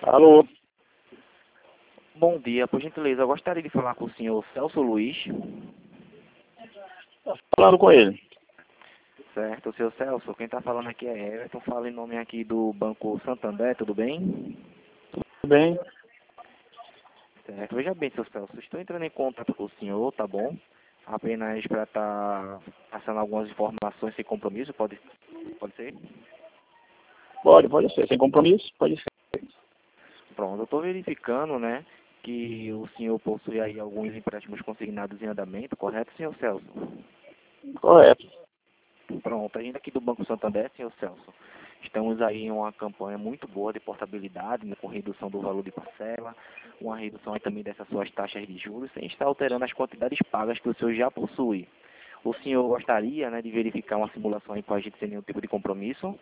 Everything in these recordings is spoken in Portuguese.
Alô, Bom dia, por gentileza, eu gostaria de falar com o senhor Celso Luiz. tá falando com ele. Certo, seu Celso, quem está falando aqui é Everton, falo em nome aqui do Banco Santander, tudo bem? Tudo bem? Certo, veja bem, seu Celso, estou entrando em contato com o senhor, tá bom? Apenas para estar passando algumas informações sem compromisso, pode ser? Pode ser. Sem compromisso? Pode ser. Pronto, eu estou verificando, né, que o senhor possui aí alguns empréstimos consignados em andamento, correto, senhor Celso? Correto. Pronto, ainda aqui do Banco Santander, senhor Celso. Estamos aí em uma campanha muito boa de portabilidade, né, com redução do valor de parcela, uma redução aí também dessas suas taxas de juros, sem estar alterando as quantidades pagas que o senhor já possui. O senhor gostaria, né, de verificar uma simulação aí com a gente sem nenhum tipo de compromisso?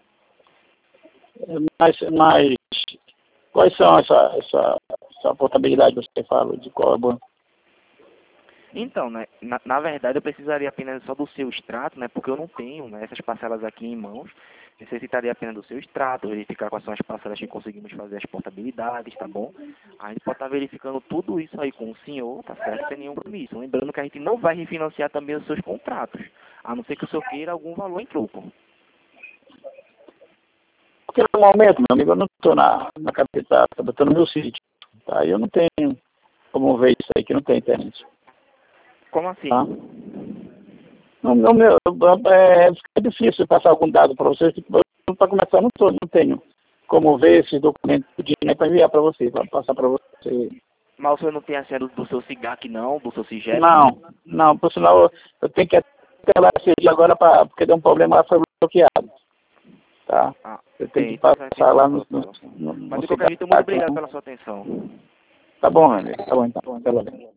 Mas quais são essa portabilidade que você fala? De qual é banco? Então, né, na verdade eu precisaria apenas só do seu extrato, né, porque eu não tenho, né, essas parcelas aqui em mãos. Necessitaria apenas do seu extrato, verificar quais são as parcelas que conseguimos fazer as portabilidades, tá bom? A gente pode estar verificando tudo isso aí com o senhor, tá certo? Sem nenhum compromisso. Lembrando que a gente não vai refinanciar também os seus contratos, a não ser que o senhor queira algum valor em troco. Porque no momento, meu amigo, eu não estou na capital, eu estou no meu sítio. Tá? Eu não tenho como ver isso aí, que não tem internet. Como assim? Tá? No meu, é difícil passar algum dado para vocês. Para começar, não tenho como ver esses documentos para enviar para você, para passar para você. Mas o senhor não tem a senha do seu SIGAC não, do seu CIGEP? Não, por sinal eu tenho que até lá esse dia agora porque deu um problema lá, foi bloqueado. Tá? Ah, Eu tenho que interessante passar lá então, no, seu no, Celso. no, Mas no de qualquer cidade. jeito, muito obrigado pela sua atenção. Tá bom, meu amigo. Tá bom então. Pelo menos.